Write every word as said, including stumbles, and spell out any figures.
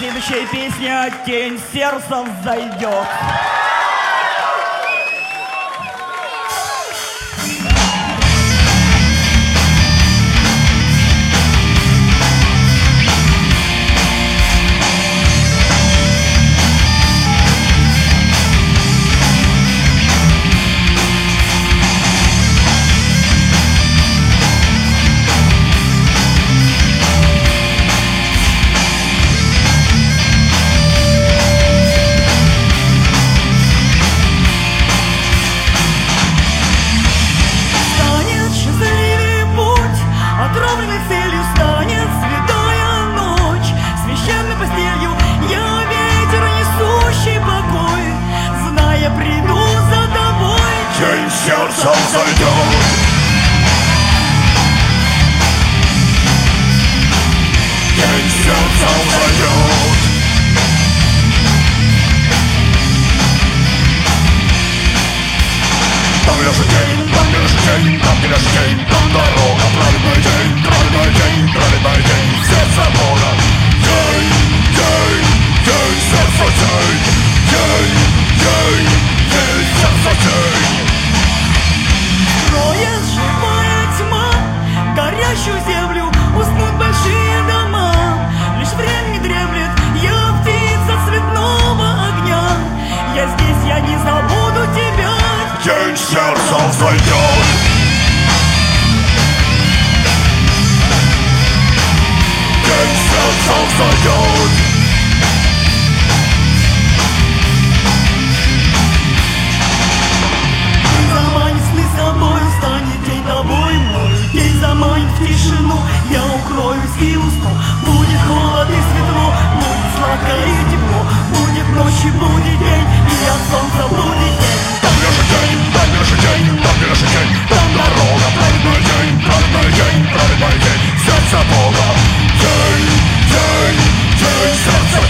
Следующая песня «Тень сердца взойдет». Сердцем зайдет. Тень сердцем зайдет. Там лежит тень, там лежит тень, там лежит тень, там дорога, праведная тень, праведная тень, праведная тень, сердце Бога. Тень, тень, тень, сердце тень, тень, тень, тень, сердце тень. Строит живая тьма горящую землю, уснут большие дома. Лишь время не дремлет, я птица цветного огня. Я здесь, я не забуду тебя. Тень сердцем взойдет. Тень сердцем взойдет. Заманит в тишину, я укроюсь и усну. Будет холод и светло, будет сладко и тепло. Будет ночь и будет день, и от солнца будет день. Там лежит день, там лежит день, там лежит день, там дорога, праведная день, праведная день, праведная день, сердце Бога. День, день, день, сердце